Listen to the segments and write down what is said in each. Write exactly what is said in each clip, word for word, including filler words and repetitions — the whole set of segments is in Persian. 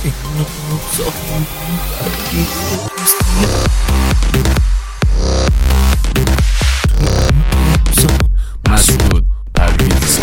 این روزا درگیر مسعود پرویز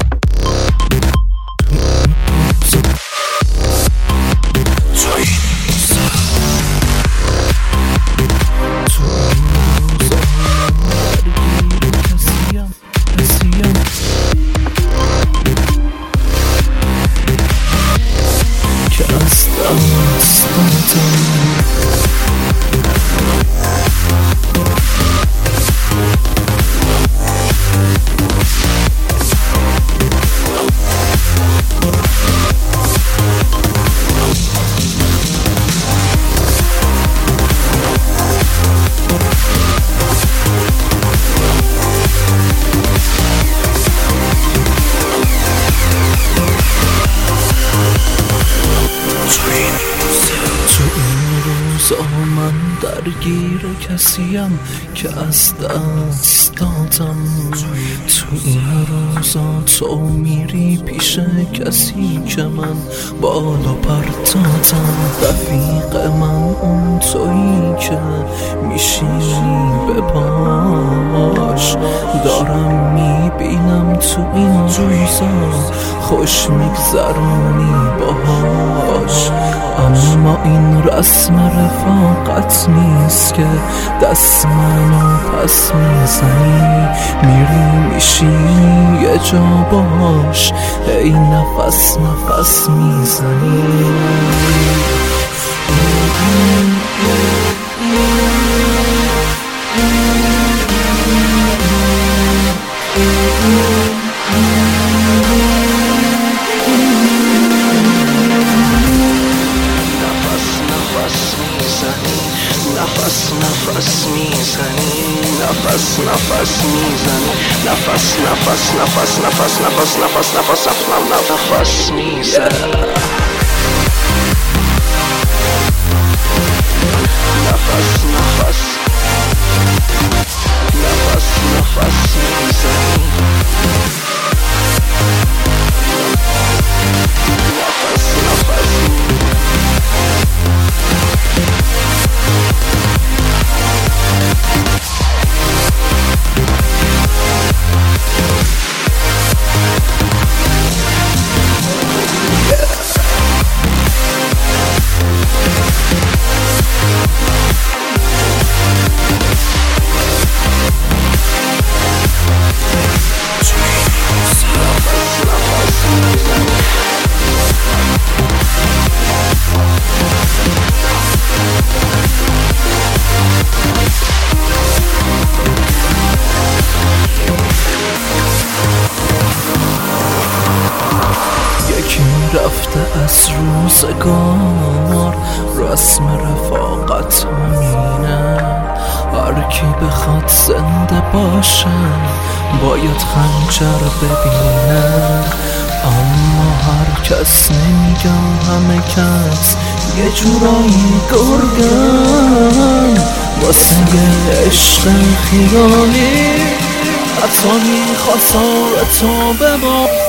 من درگیر کسیم که از دست دادم. تو این روزا تو میری پیش کسی که من بالا پر دادم. رفیق من اون تویی که میشینی به پاش. دارم میبینم تو این روزا خوش میگذرونی باهاش. اما این رسم رفاقت نیست که دست منو پس میزنی. میری میشینی یه جا باش، ای نفس نفس میزنی. نفس نفس میزنی، نفس نفس میزنی، نفس نفس نفس نفس نفس نفس نفس نفس نفس میزنی. نفس نفس نفس نفس میزنی. نفس نفس رفته از روزگار، رسم رفاقت همینه. هر کی بخواد زنده باشه باید خنجر ببینه. اما هر کس نمیگم، همه کس یه جورایی گرگن واسه یه عشق خیالی. حتی میخواست تو ببا